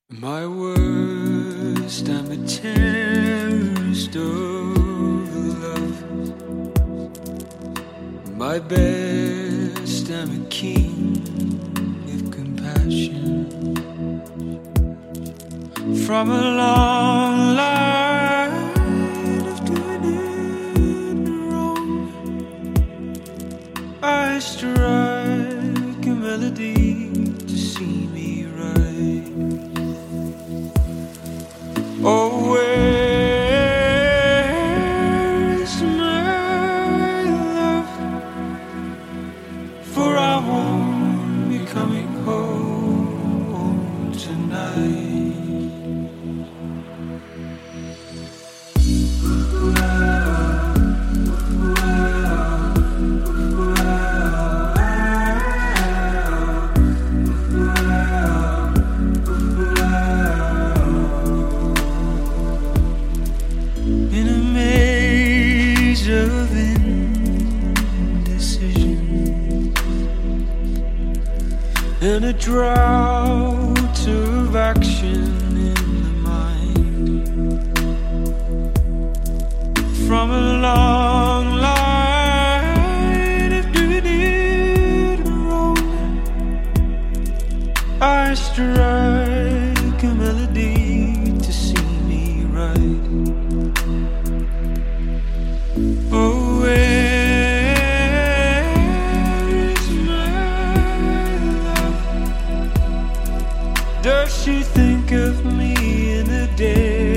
My worst, I'm a terrorist of love. My best, I'm a king of compassion. From a long line of doing it wrong, I strike a melody to see me right. Oh, where's my love? For I won't be coming home tonight. In a maze of indecision and a drought of action in the mind, from a long line of doing it wrong, I strike a melody to see me right. Oh, where is my love? Does she think of me in the day?